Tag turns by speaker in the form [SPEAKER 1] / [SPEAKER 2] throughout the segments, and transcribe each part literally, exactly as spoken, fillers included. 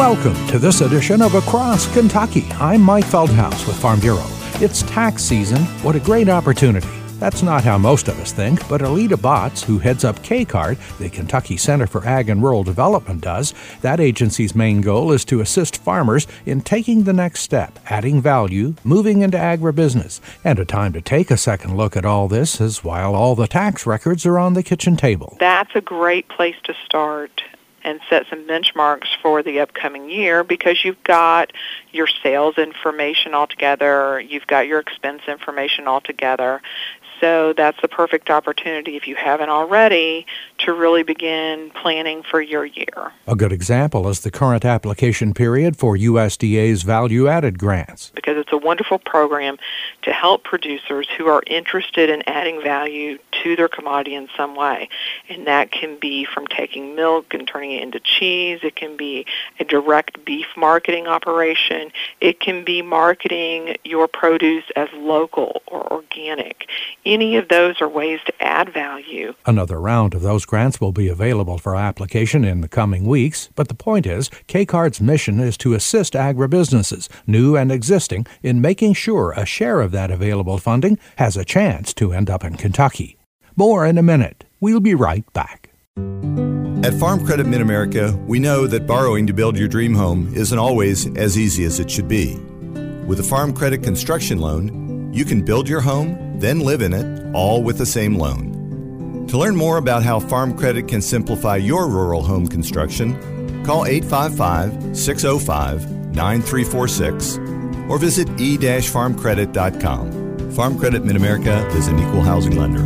[SPEAKER 1] Welcome to this edition of Across Kentucky. I'm Mike Feldhaus with Farm Bureau. It's tax season. What a great opportunity. That's not how most of us think, but Alita Botts, who heads up K C A R D, the Kentucky Center for Ag and Rural Development, does. That agency's main goal is to assist farmers in taking the next step, adding value, moving into agribusiness. And a time to take a second look at all this is while all the tax records are on the kitchen table.
[SPEAKER 2] That's a great place to start and set some benchmarks for the upcoming year, because you've got your sales information all together, you've got your expense information all together. So that's the perfect opportunity, if you haven't already, to really begin planning for your year.
[SPEAKER 1] A good example is the current application period for U S D A's value-added grants.
[SPEAKER 2] Because it's a wonderful program to help producers who are interested in adding value to their commodity in some way. And that can be from taking milk and turning it into cheese. It can be a direct beef marketing operation. It can be marketing your produce as local or organic. Any of those are ways to add value.
[SPEAKER 1] Another round of those grants will be available for application in the coming weeks, but the point is, K C A R D's mission is to assist agribusinesses, new and existing, in making sure a share of that available funding has a chance to end up in Kentucky. More in a minute. We'll be right back.
[SPEAKER 3] At Farm Credit Mid-America, we know that borrowing to build your dream home isn't always as easy as it should be. With a Farm Credit construction loan, you can build your home, then live in it, all with the same loan. To learn more about how Farm Credit can simplify your rural home construction, call eight five five, six oh five, nine three four six or visit e dash farm credit dot com. Farm Credit Mid-America is an equal housing lender.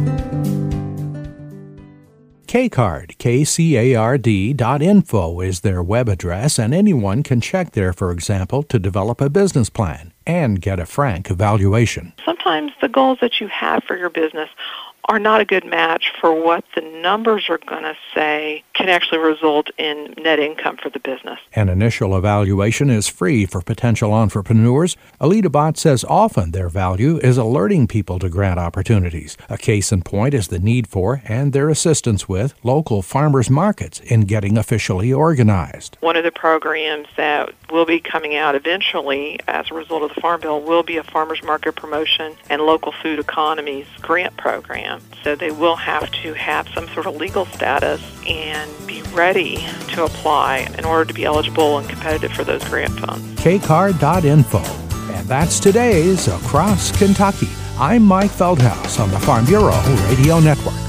[SPEAKER 1] K C A R D, K C A R D dot info is their web address, and anyone can check there, for example, to develop a business plan and get a frank evaluation.
[SPEAKER 2] Sometimes the goals that you have for your business are not a good match for what the numbers are going to say can actually result in net income for the business.
[SPEAKER 1] An initial evaluation is free for potential entrepreneurs. Alita Botts says often their value is alerting people to grant opportunities. A case in point is the need for, and their assistance with, local farmers markets in getting officially organized.
[SPEAKER 2] One of the programs that will be coming out eventually as a result of the Farm Bill will be a farmers market promotion and local food economies grant program. So they will have to have some sort of legal status and be ready to apply in order to be eligible and competitive for those grant funds.
[SPEAKER 1] K C A R D dot info. And that's today's Across Kentucky. I'm Mike Feldhaus on the Farm Bureau Radio Network.